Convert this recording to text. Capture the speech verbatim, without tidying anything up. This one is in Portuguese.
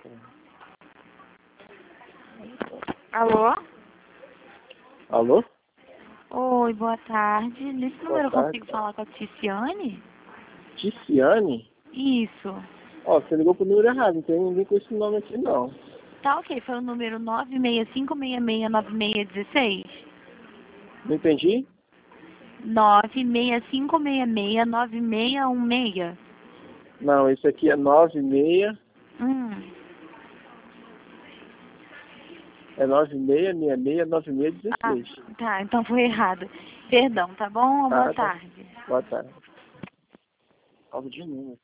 Alô? Alô? Oi, boa tarde. Nesse Boa número eu tarde. consigo falar com a Ticiane? Ticiane? Isso. Ó, você ligou pro número errado, não tem ninguém com esse nome aqui não. Tá ok, foi o número nove seis cinco seis seis nove seis um seis? Não entendi? nove seis cinco seis seis nove seis um seis. Não, esse aqui é nove seis, Hum. é nove seis seis seis nove seis um Ah, seis. tá, então foi errado. Perdão, tá bom? Boa Tá, tá. tarde. Boa tarde. Algo de número.